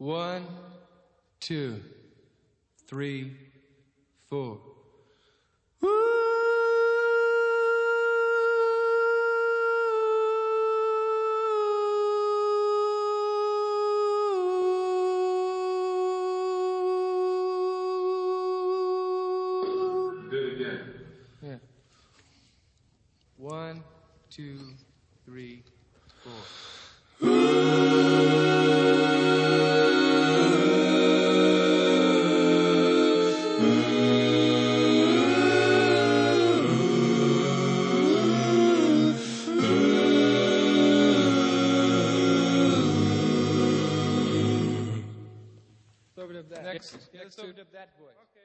1, 2, 3, 4. Do it again. Yeah. 1, 2, 3, 4. Let's open up that. Next Let's open up that boy.